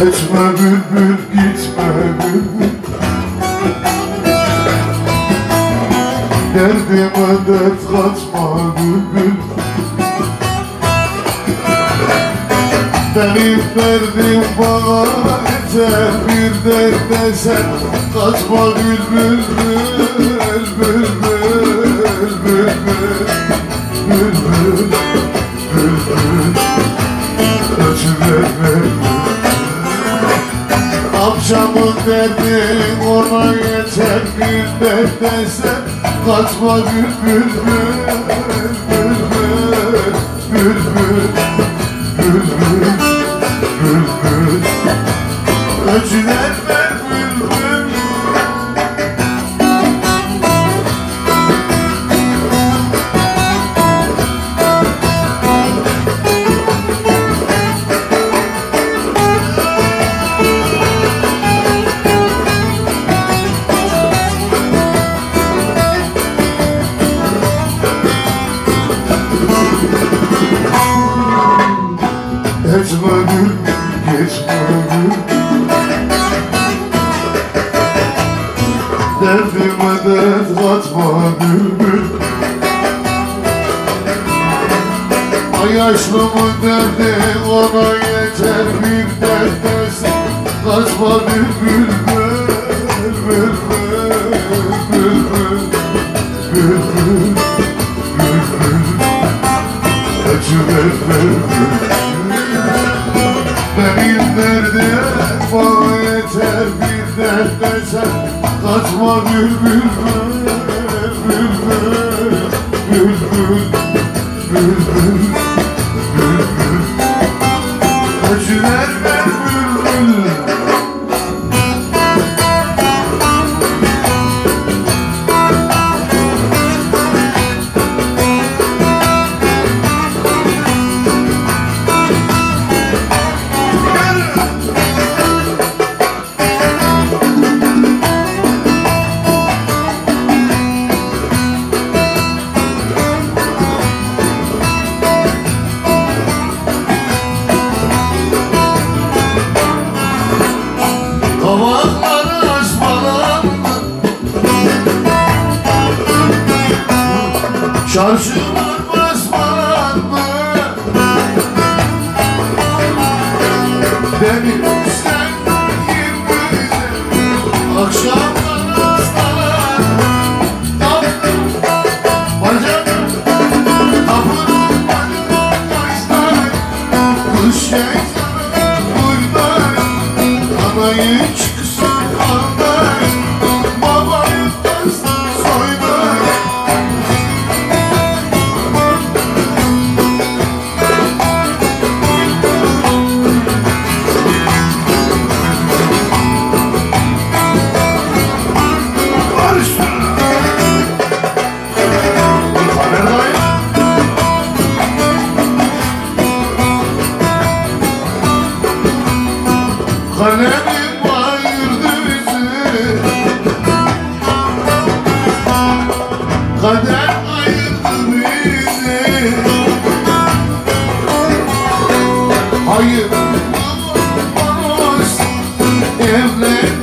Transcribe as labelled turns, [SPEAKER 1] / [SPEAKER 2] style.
[SPEAKER 1] Etme bülbül gitme bülbül, derdime dert katma bülbül. Benim derdim bana yeter, bir dert desen kaçma bülbül, bülbül, bülbül, bülbül, bülbül, ötüver. Akşamın derdin ona yeter, bir dert desen kaçma bülbül, bülbül, bülbül, bülbül, bülbül, öcüler ver bülbül. Etme gül, geçme gül, derdime dert katma bülbül. Ay yaşlımın derdi ona yeter, bir dert desin kaçma bülbül, bülbül, bülbül, bülbül, bülbül, öcüver bülbül. Benim derdim bana yeter, bir dert desen kaçma bülbül, bülbül, bülbül, bülbül, bülbül, öcüler ver bülbül. Kavakları açmalandı, çarşılar basmalandı. Benim sen girmeyecek akşamlar hastalandı. Taptım bacakım, tapırım bacakım kaçtay. Kış şeytanı buğday, anayı çıksın anday, babayı tasın soyday. Kalemim ayırdı bizi, kader ayırdı bizi. Hayır, bana olsun evlen.